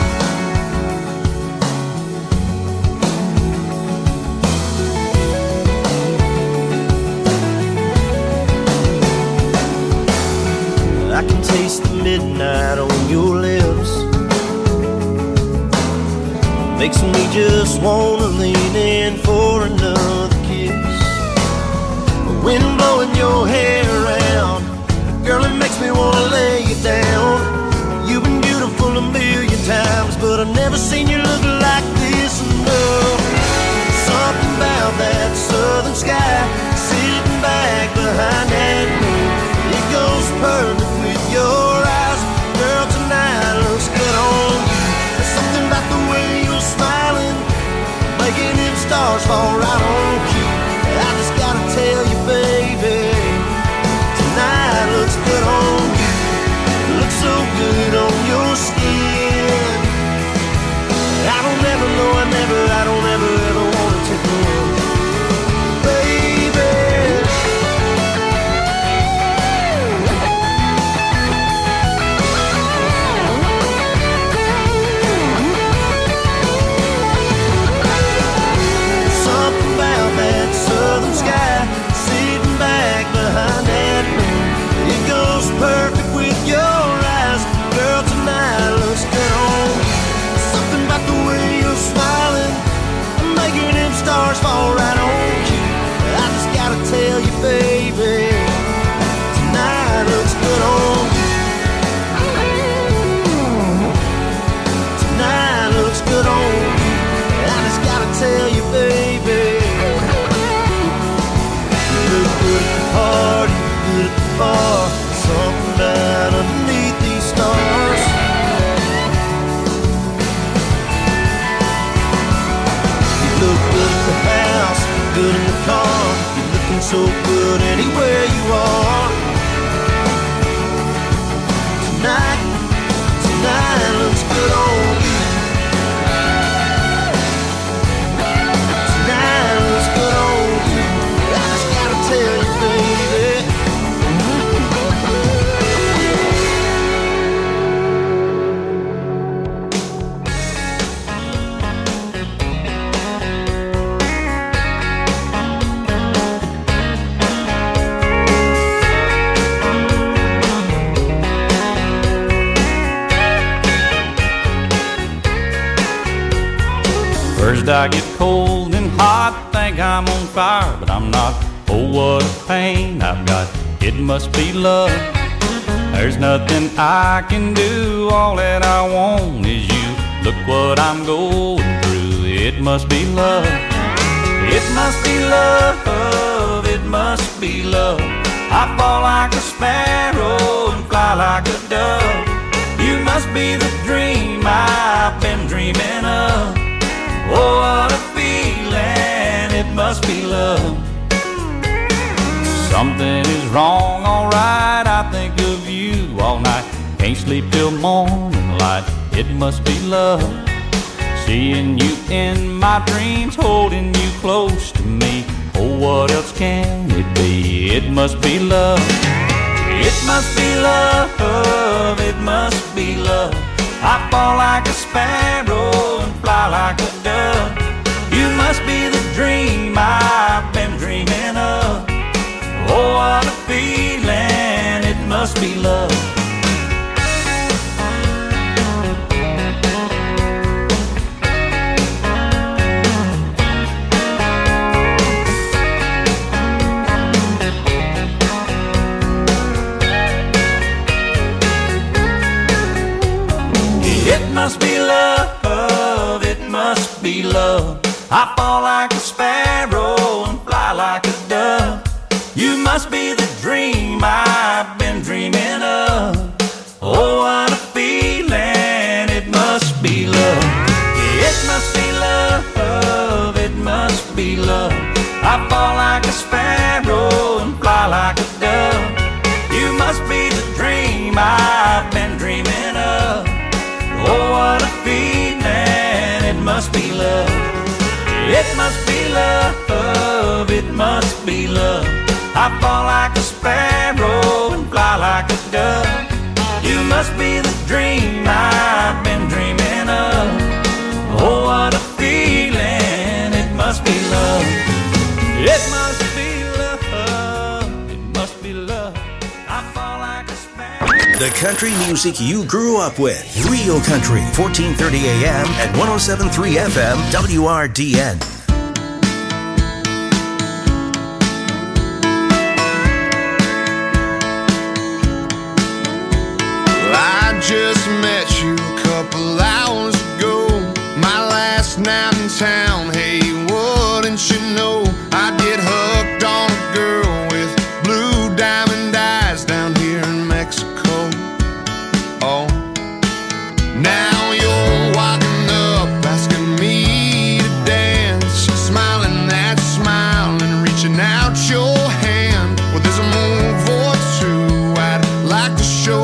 I can taste the midnight on your lips, makes me just wanna lean in for another kiss. Wind blowing your hair around, girl, it makes me wanna lay you down. You've been beautiful a million times, but I've never seen you look like this. No, something about that southern sky, sitting back behind that moon, it goes perfect with your eyes. Girl, tonight looks good on you. There's something about the way you're smiling, making them stars fall right on cue. so good anywhere you are. Tonight, tonight looks good on you. Tonight looks good on you. I just gotta tell you, baby. First I get cold and hot, think I'm on fire, but I'm not. Oh, what a pain I've got, it must be love. There's nothing I can do, all that I want is you. Look what I'm going through, it must be love. It must be love, it must be love. I fall like a sparrow and fly like a dove. You must be the dream I've been dreaming of. Oh, what a feeling, it must be love. Something is wrong, alright, I think of you all night. Can't sleep till morning light, it must be love. Seeing you in my dreams, holding you close to me. Oh, what else can it be? It must be love. It must be love, it must be love. I fall like a sparrow and fly like a dove. You must be the dream I've been dreaming of. Oh, what a feeling, it must be love. It must be love, it must be love. I fall like a sparrow and fly like a dove. You must be the dream I've been dreaming of. Oh, what a feeling, it must be love. It must be love, it must be love. I fall like a sparrow and fly like a dove. You must be the dream I've been dreaming of. Oh, what a feeling, it must be love. It must be love, it must be love. I fall like a sparrow and fly like a dove. You must be the dream I've been dreaming of. Oh, what a feeling, it must be love. It must be love, it must be love. I fall like a sparrow. The country music you grew up with. Real Country, fourteen thirty A M and one oh seven point three F M, W R D N. I just met you a couple hours ago. My last night in town, hey, wouldn't you know? I get hooked on a girl with blue diamond eyes down here in Mexico. Oh, now you're walking up, asking me to dance, smiling that smile and reaching out your hand. Well, there's a move or two I'd like to show